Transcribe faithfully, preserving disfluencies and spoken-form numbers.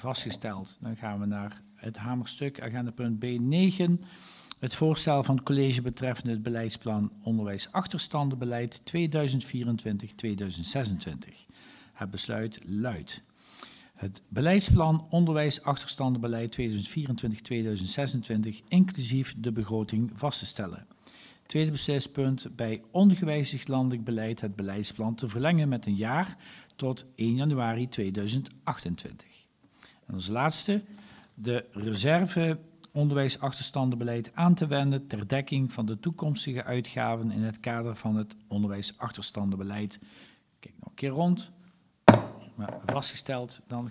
vastgesteld. Dan gaan we naar het hamerstuk, agendapunt B negen. Het voorstel van het college betreffende het beleidsplan onderwijsachterstandenbeleid tweeduizend vierentwintig tot tweeduizend zesentwintig. Het besluit luidt: het beleidsplan onderwijsachterstandenbeleid tweeduizend vierentwintig tot tweeduizend zesentwintig inclusief de begroting vast te stellen. Tweede beslispunt: bij ongewijzigd landelijk beleid het beleidsplan te verlengen met een jaar tot één januari tweeduizend achtentwintig. En als laatste de reserve onderwijsachterstandenbeleid aan te wenden ter dekking van de toekomstige uitgaven in het kader van het onderwijsachterstandenbeleid. Kijk nog een keer rond. Maar vastgesteld, dan